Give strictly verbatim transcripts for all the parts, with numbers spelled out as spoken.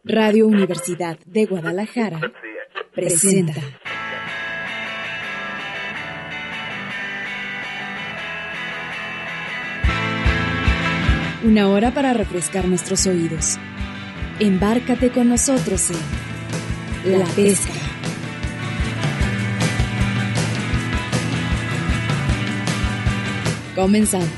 Radio Universidad de Guadalajara presenta una hora para refrescar nuestros oídos. Embárcate con nosotros en La Pesca. Comenzamos.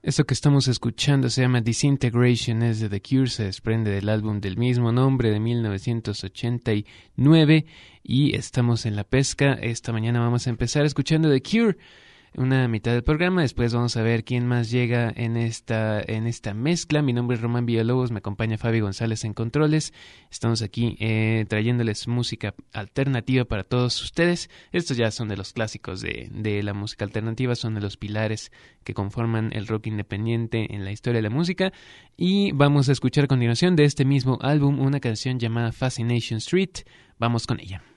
Esto que estamos escuchando se llama Disintegration, es de The Cure, se desprende del álbum del mismo nombre de mil novecientos ochenta y nueve y estamos en La Pesca. Esta mañana vamos a empezar escuchando The Cure, una mitad del programa, después vamos a ver quién más llega en esta, en esta mezcla. Mi nombre es Román Villalobos, me acompaña Fabi González en controles. Estamos aquí eh, trayéndoles música alternativa para todos ustedes. Estos ya son de los clásicos de, de la música alternativa, son de los pilares que conforman el rock independiente en la historia de la música. Y vamos a escuchar a continuación de este mismo álbum una canción llamada Fascination Street. Vamos con ella.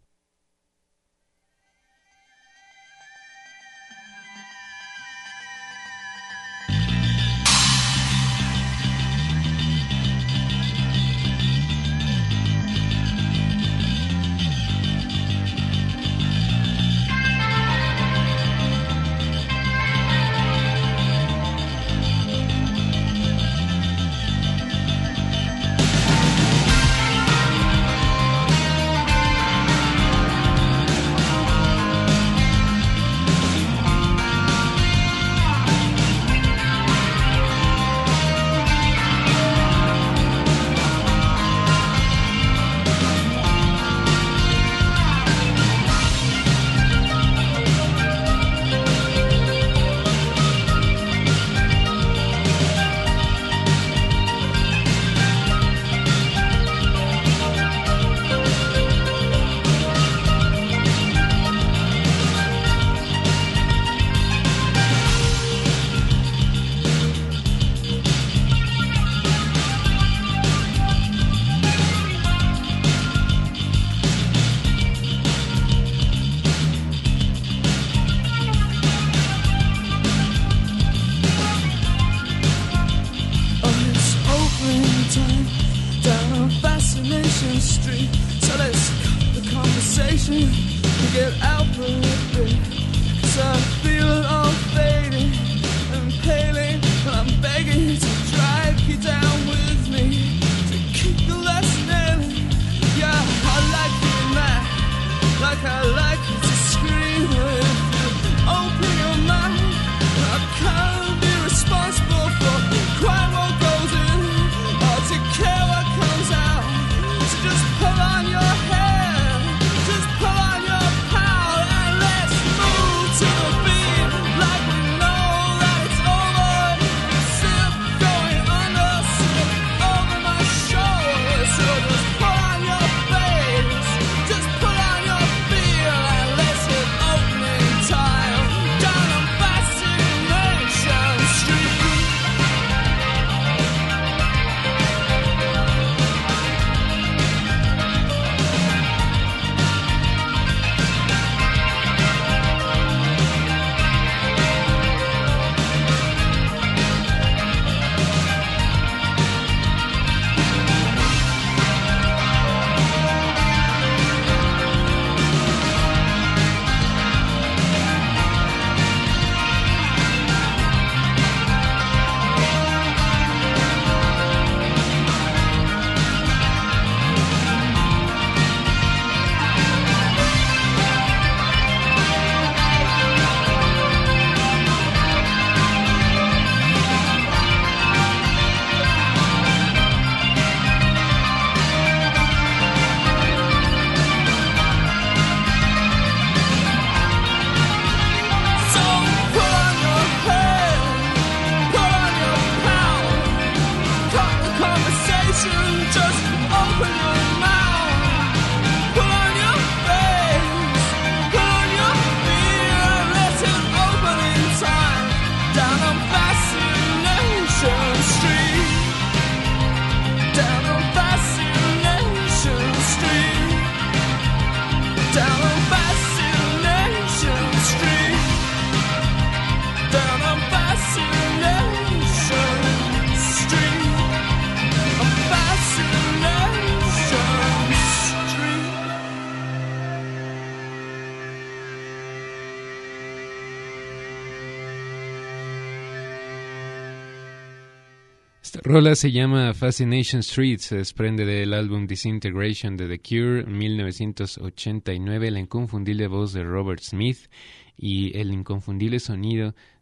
Esta rola se llama Fascination Street, se desprende del álbum Disintegration de The Cure, mil novecientos ochenta y nueve, la inconfundible voz de Robert Smith y el inconfundible sonido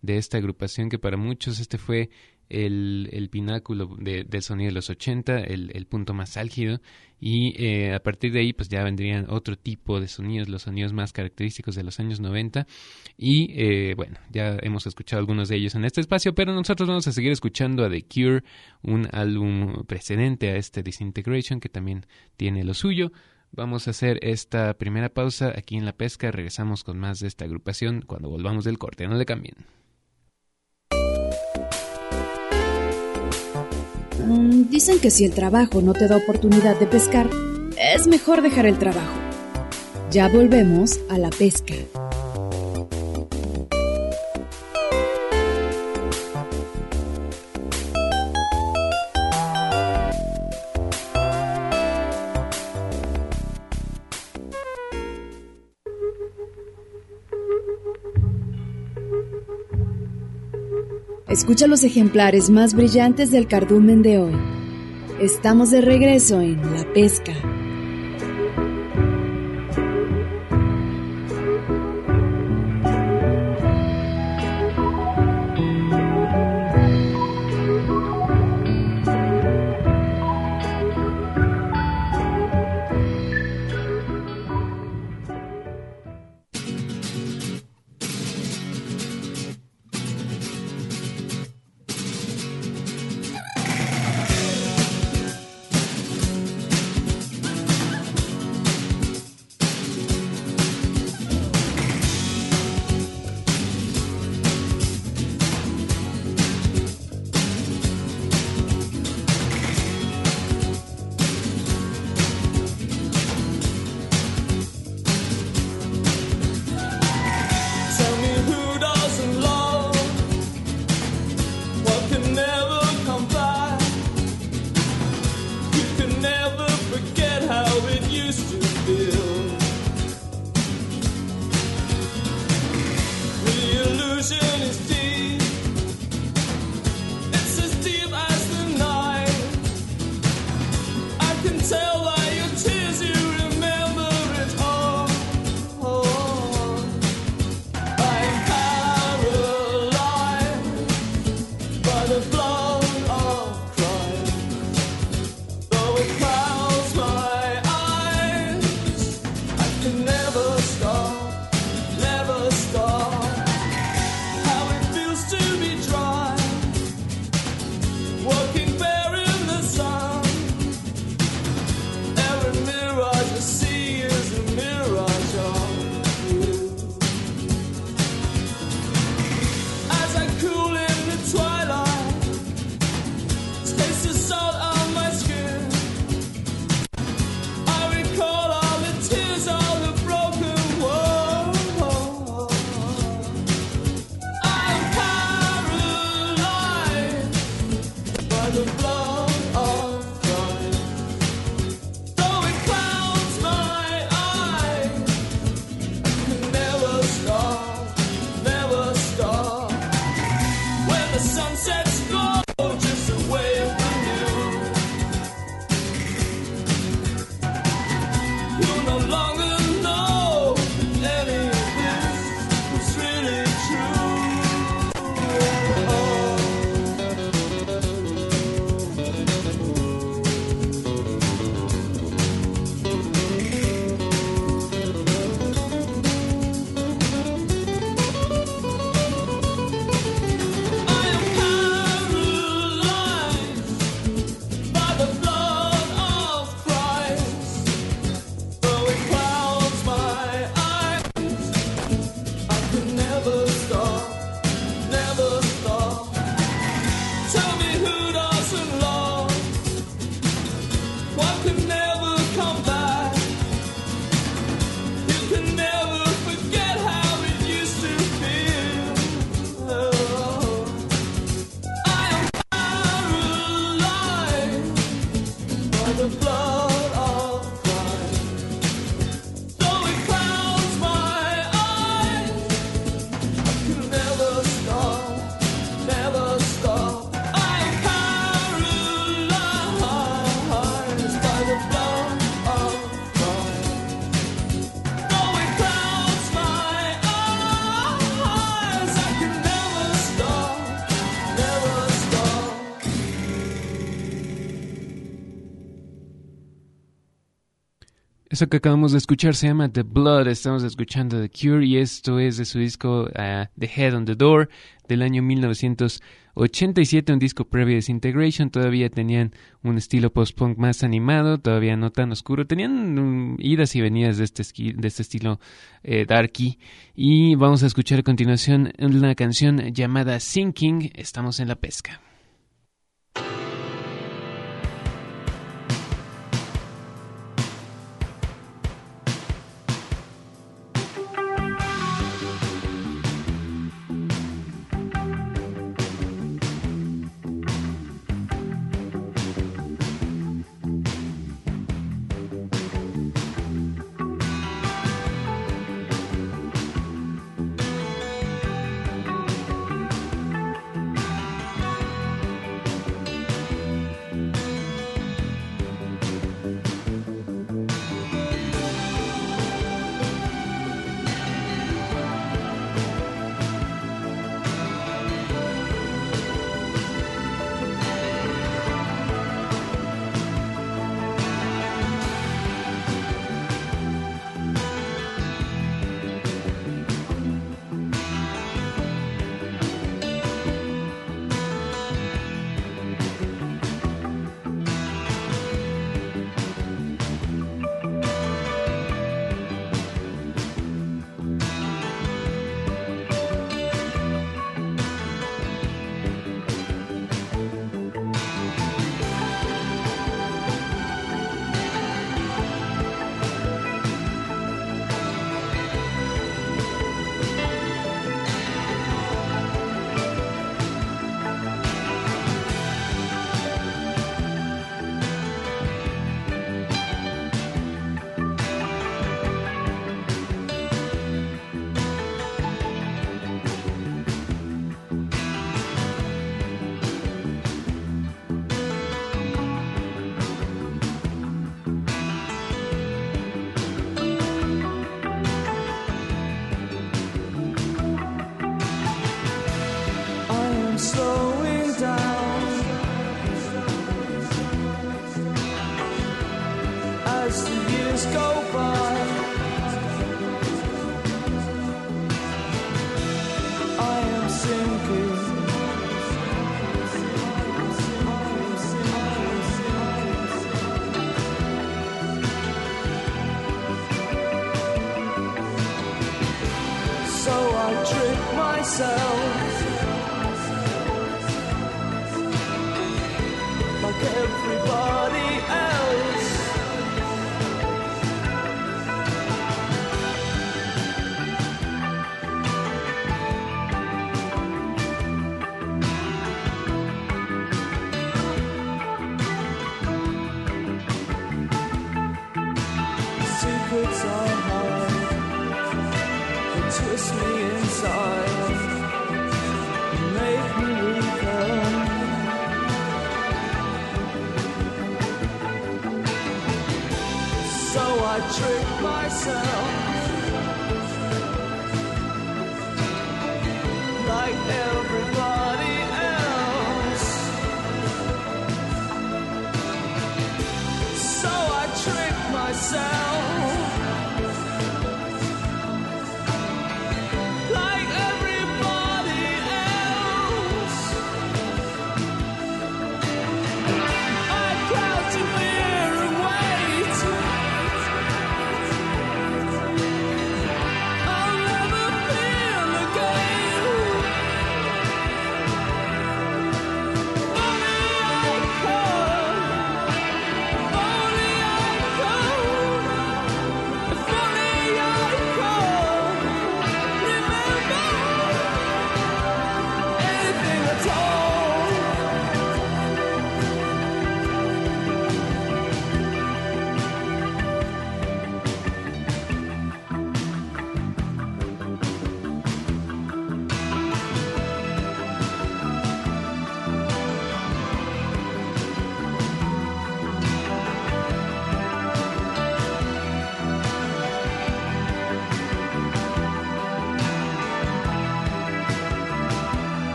de esta agrupación que para muchos este fue el, el pináculo de, del sonido de los ochenta, el, el punto más álgido, y eh, a partir de ahí pues ya vendrían otro tipo de sonidos, los sonidos más característicos de los años noventa, y eh, bueno, ya hemos escuchado algunos de ellos en este espacio, pero nosotros vamos a seguir escuchando a The Cure, un álbum precedente a este Disintegration que también tiene lo suyo. Vamos a hacer esta primera pausa aquí en La Pesca, regresamos con más de esta agrupación cuando volvamos del corte, no le cambien. Mm, dicen que si el trabajo no te da oportunidad de pescar, es mejor dejar el trabajo. Ya volvemos a La Pesca. Escucha los ejemplares más brillantes del cardumen de hoy. Estamos de regreso en La Pesca. Eso que acabamos de escuchar se llama The Blood, estamos escuchando The Cure y esto es de su disco uh, The Head on the Door del año mil novecientos ochenta y siete, un disco previo a Disintegration. Todavía tenían un estilo post-punk más animado, todavía no tan oscuro, tenían um, idas y venidas de este, de este estilo eh, darky. Y vamos a escuchar a continuación una canción llamada Sinking, estamos en la pesca.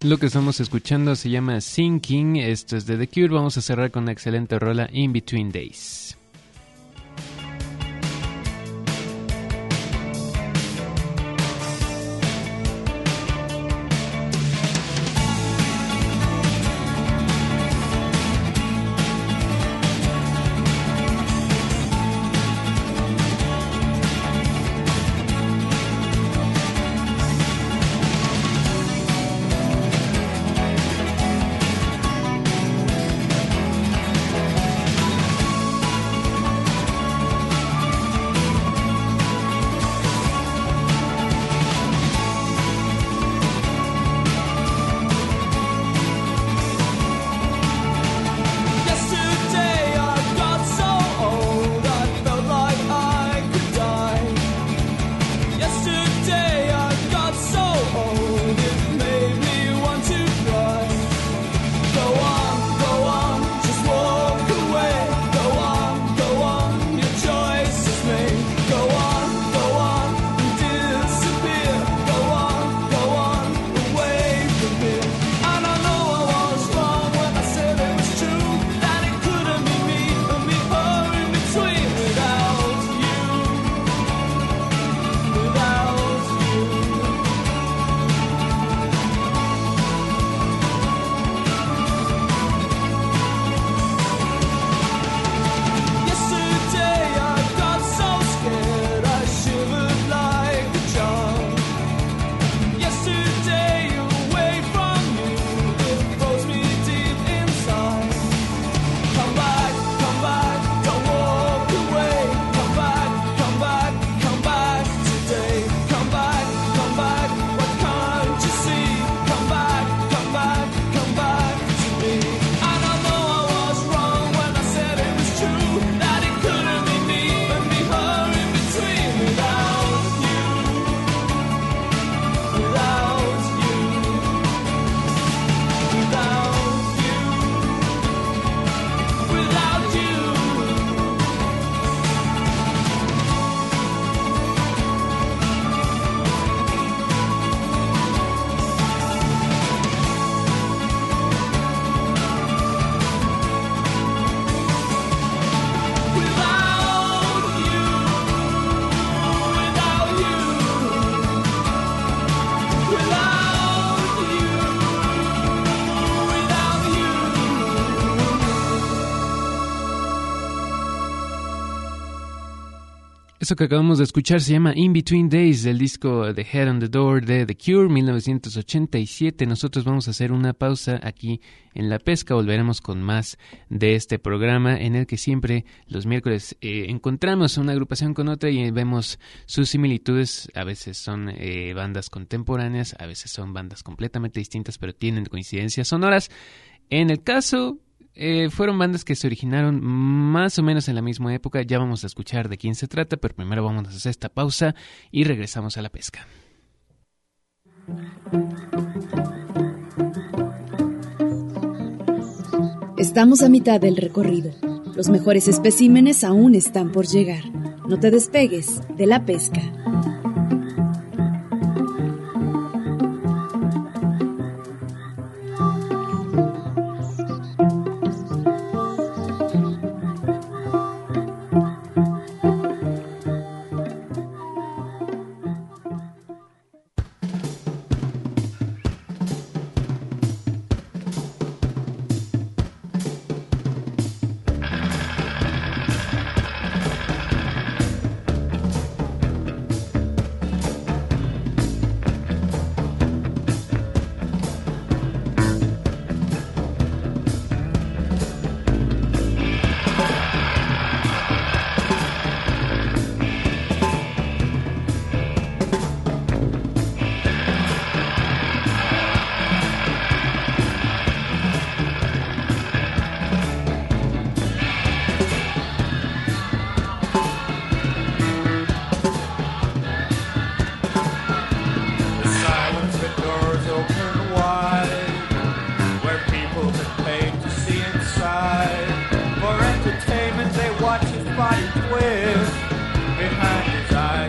Lo que estamos escuchando se llama Sinking, esto es de The Cure. Vamos a cerrar con una excelente rola, In Between Days. Eso que acabamos de escuchar se llama In Between Days, del disco The Head on the Door de The Cure, mil novecientos ochenta y siete. Nosotros vamos a hacer una pausa aquí en La Pesca. Volveremos con más de este programa en el que siempre los miércoles eh, encontramos una agrupación con otra y vemos sus similitudes. A veces son eh, bandas contemporáneas, a veces son bandas completamente distintas, pero tienen coincidencias sonoras. En el caso... Eh, fueron bandas que se originaron más o menos en la misma época. Ya vamos a escuchar de quién se trata, pero primero vamos a hacer esta pausa y regresamos a La Pesca. Estamos a mitad del recorrido. Los mejores especímenes aún están por llegar. No te despegues de La Pesca.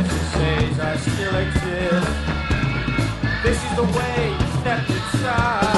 This is the way, step inside.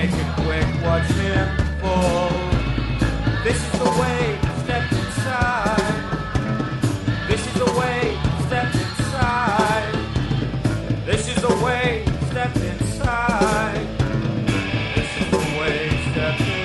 make it quick, watch him fall. This is the way, step inside. This is the way, step inside. This is the way, step inside. This is the way, step inside.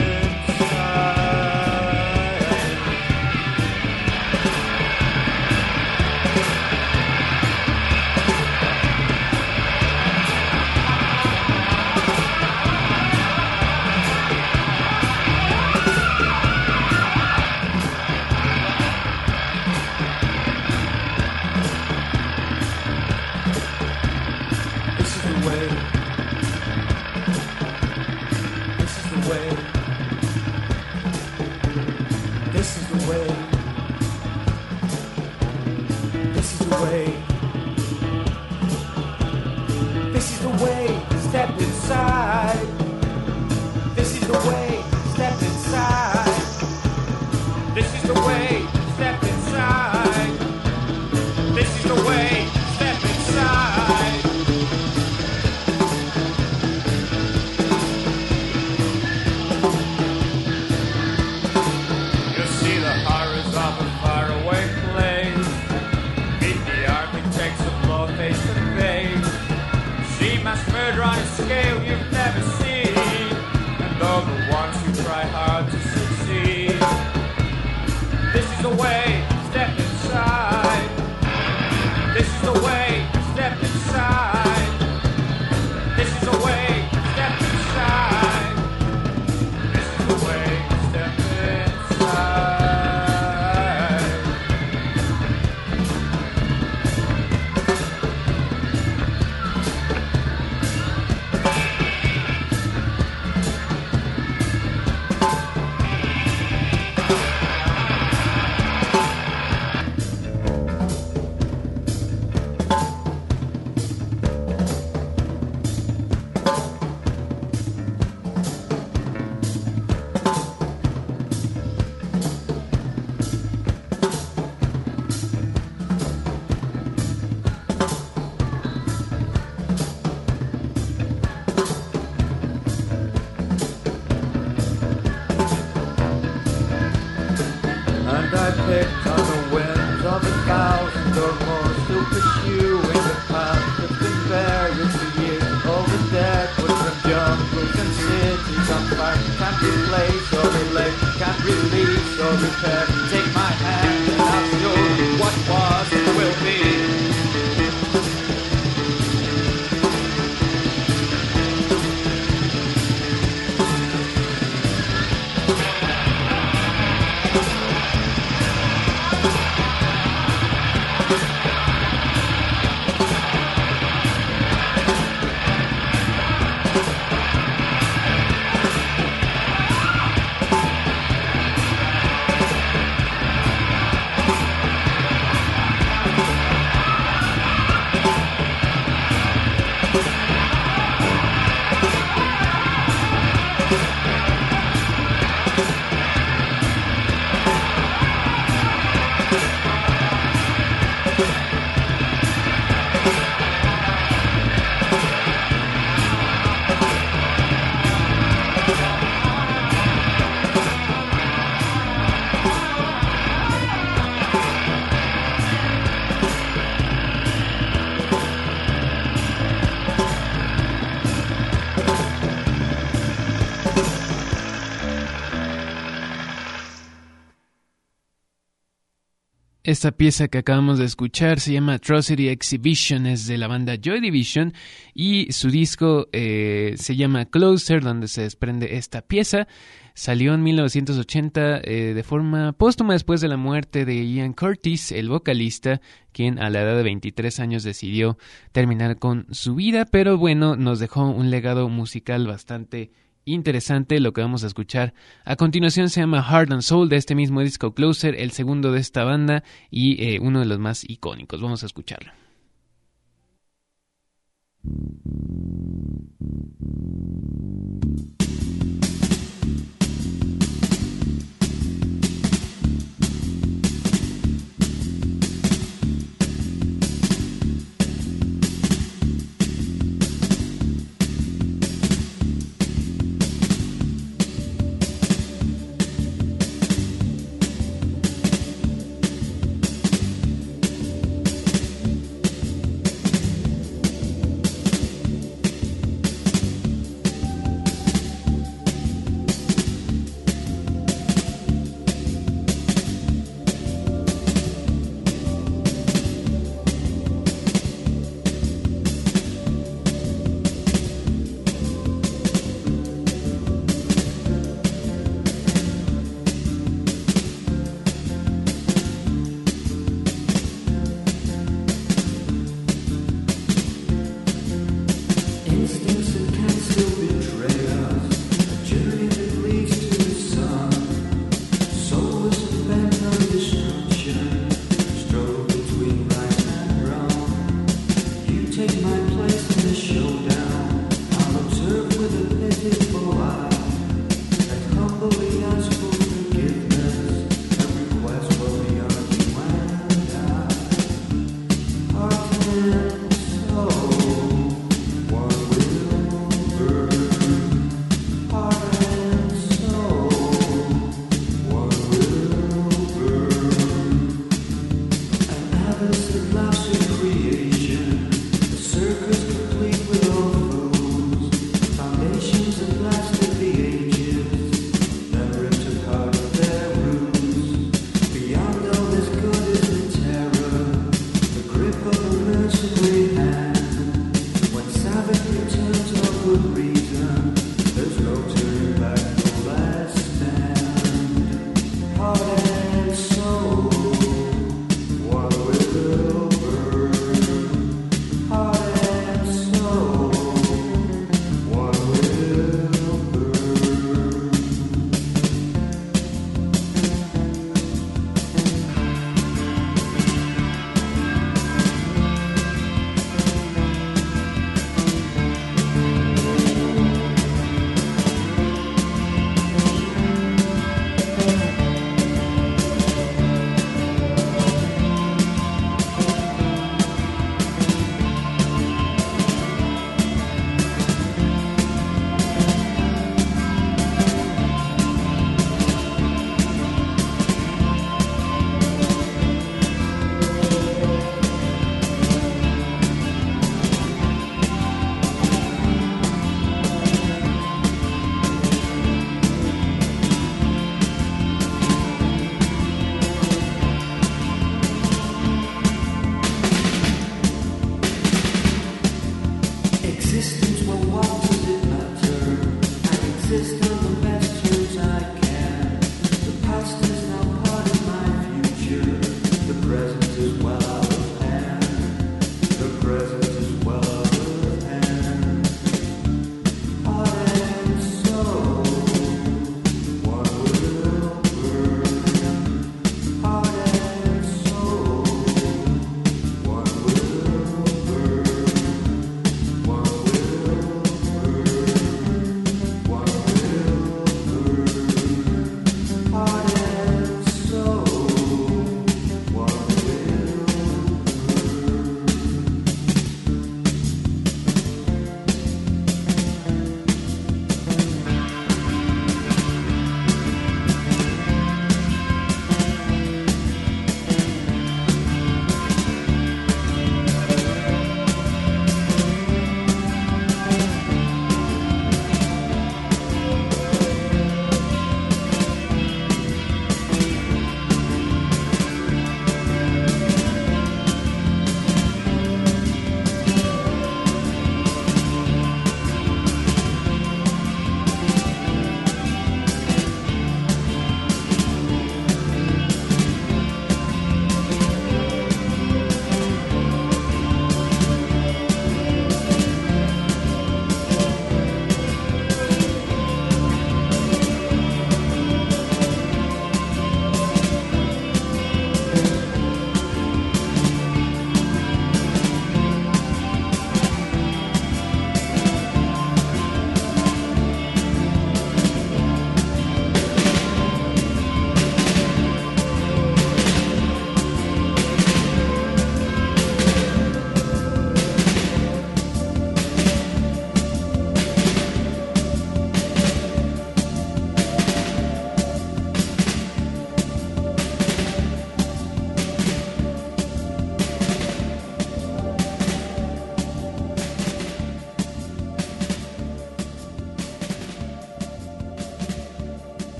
Esta pieza que acabamos de escuchar se llama Atrocity Exhibition, es de la banda Joy Division y su disco eh, se llama Closer, donde se desprende esta pieza. Salió en mil novecientos ochenta eh, de forma póstuma después de la muerte de Ian Curtis, el vocalista, quien a la edad de veintitrés años decidió terminar con su vida, pero bueno, nos dejó un legado musical bastante interesante. Lo que vamos a escuchar a continuación se llama Heart and Soul, de este mismo disco Closer, el segundo de esta banda y eh, uno de los más icónicos. Vamos a escucharlo.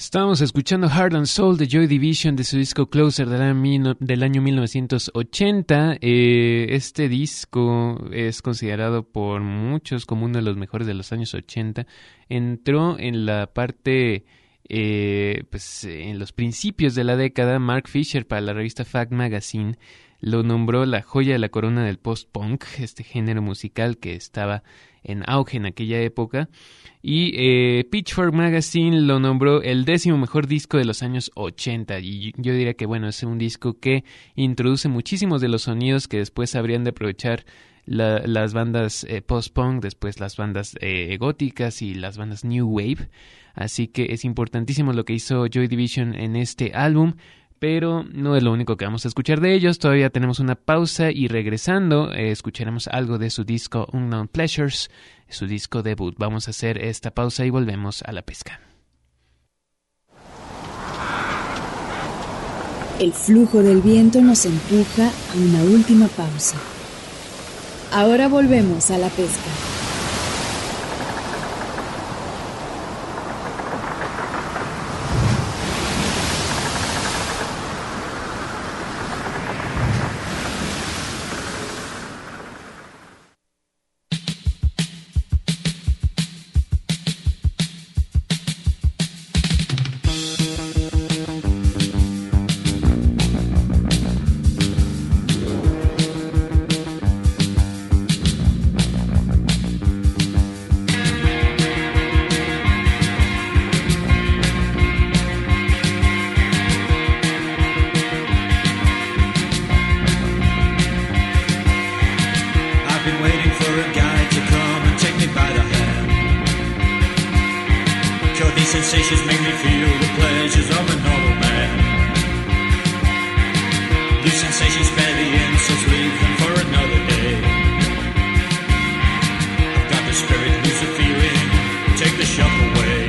Estábamos escuchando Heart and Soul de Joy Division de su disco Closer del año, del año mil novecientos ochenta. Eh, este disco es considerado por muchos como uno de los mejores de los años ochenta. Entró en la parte, eh, pues en los principios de la década. Mark Fisher, para la revista Fact Magazine, lo nombró la joya de la corona del post-punk, este género musical que estaba en auge en aquella época. Y eh, Pitchfork Magazine lo nombró el décimo mejor disco de los años ochenta. Y yo diría que, bueno, es un disco que introduce muchísimos de los sonidos que después habrían de aprovechar la, las bandas eh, post-punk, después las bandas eh, góticas y las bandas New Wave. Así que es importantísimo lo que hizo Joy Division en este álbum. Pero no es lo único que vamos a escuchar de ellos. Todavía tenemos una pausa y regresando eh, escucharemos algo de su disco Unknown Pleasures, su disco debut. Vamos a hacer esta pausa y volvemos a la pesca. El flujo del viento nos empuja a una última pausa. Ahora volvemos a la pesca. Sensations make me feel the pleasures of a normal man. These sensations spare the insults, leave them for another day. I've got the spirit, lose the feeling, take the shock away.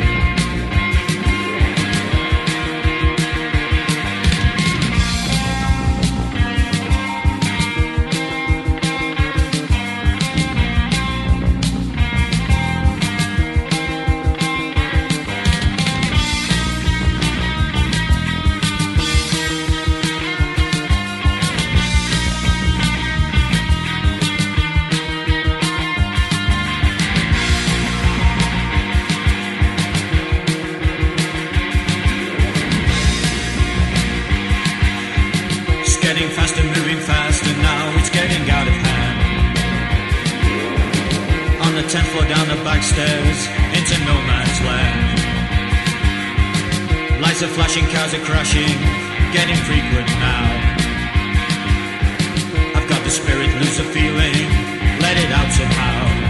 Ten floor down the back stairs into no man's land. Lights are flashing, cars are crashing, getting frequent now. I've got the spirit, lose the feeling, let it out somehow.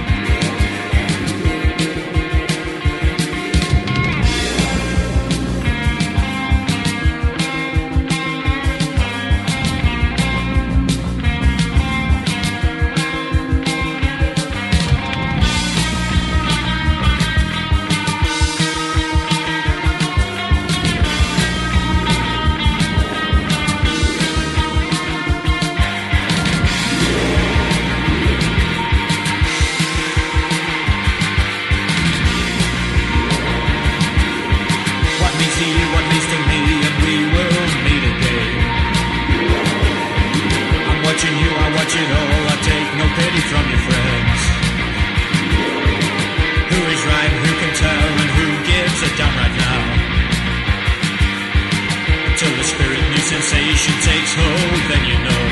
Sensation takes hold, then you know.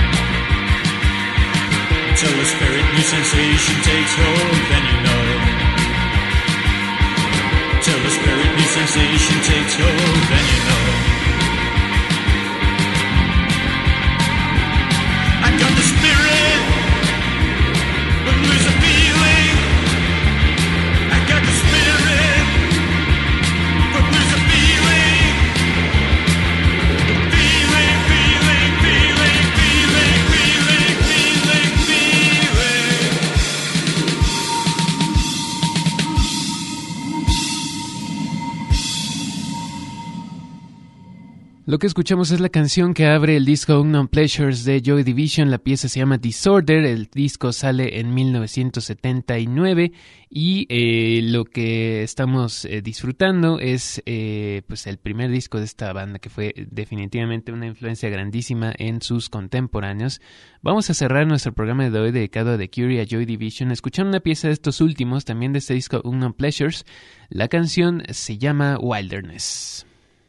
Till the spirit, new sensation takes hold, then you know. Till the spirit, new sensation takes hold, then you know. I got the spirit, but lose the feeling. I got the spirit, but lose the feeling. Lo que escuchamos es la canción que abre el disco Unknown Pleasures de Joy Division. La pieza se llama Disorder. El disco sale en mil novecientos setenta y nueve y eh, lo que estamos eh, disfrutando es eh, pues el primer disco de esta banda, que fue definitivamente una influencia grandísima en sus contemporáneos. Vamos a cerrar nuestro programa de hoy dedicado a The Cure y a Joy Division escuchando una pieza de estos últimos, también de este disco Unknown Pleasures. La canción se llama Wilderness.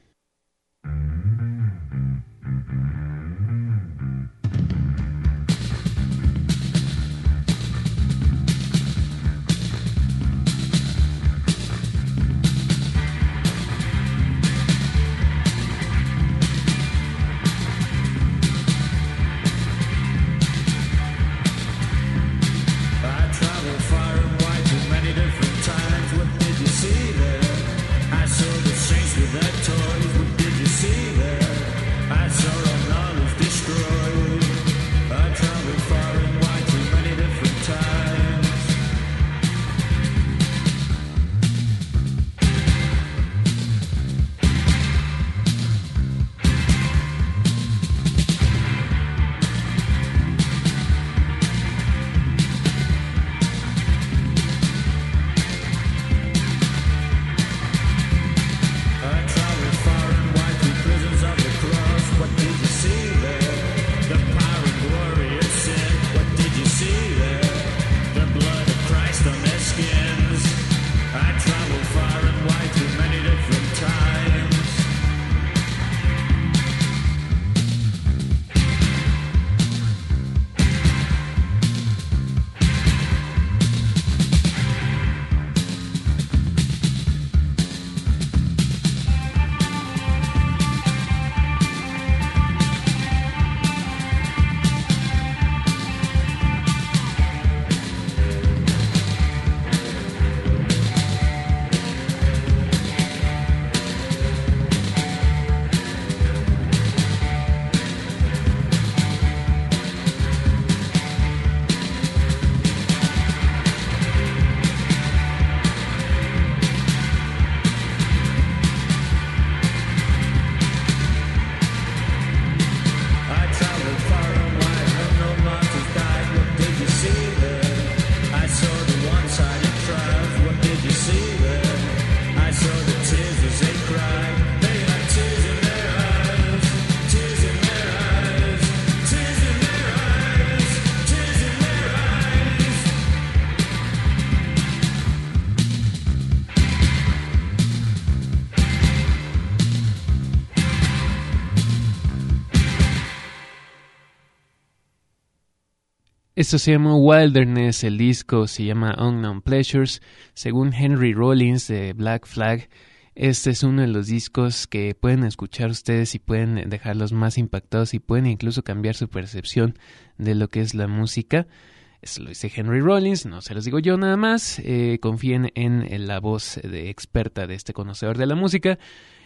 Esto se llama Wilderness, el disco se llama Unknown Pleasures. Según Henry Rollins de Black Flag, este es uno de los discos que pueden escuchar ustedes y pueden dejarlos más impactados y pueden incluso cambiar su percepción de lo que es la música. Eso lo dice Henry Rollins, no se los digo yo nada más. Eh, confíen en, en la voz de experta de este conocedor de la música.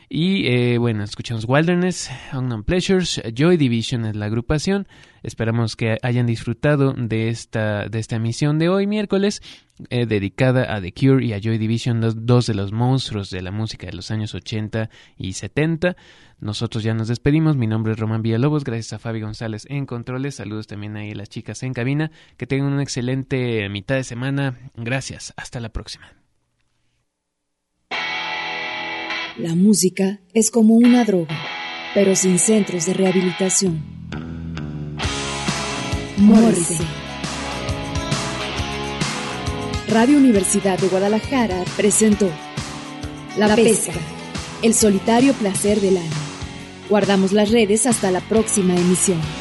Y eh, bueno, escuchamos Wilderness, Unknown Pleasures, Joy Division es la agrupación. Esperamos que hayan disfrutado de esta, de esta emisión de hoy, miércoles, eh, dedicada a The Cure y a Joy Division, dos, dos de los monstruos de la música de los años ochenta y setenta. Nosotros ya nos despedimos. Mi nombre es Román Villalobos, gracias a Fabi González en controles. Saludos también ahí a las chicas en cabina. Que tengan una excelente mitad de semana. Gracias, hasta la próxima. La música es como una droga, pero sin centros de rehabilitación. Morrissey. Radio Universidad de Guadalajara presentó La, La Pesca, el solitario placer del alma. Guardamos las redes hasta la próxima emisión.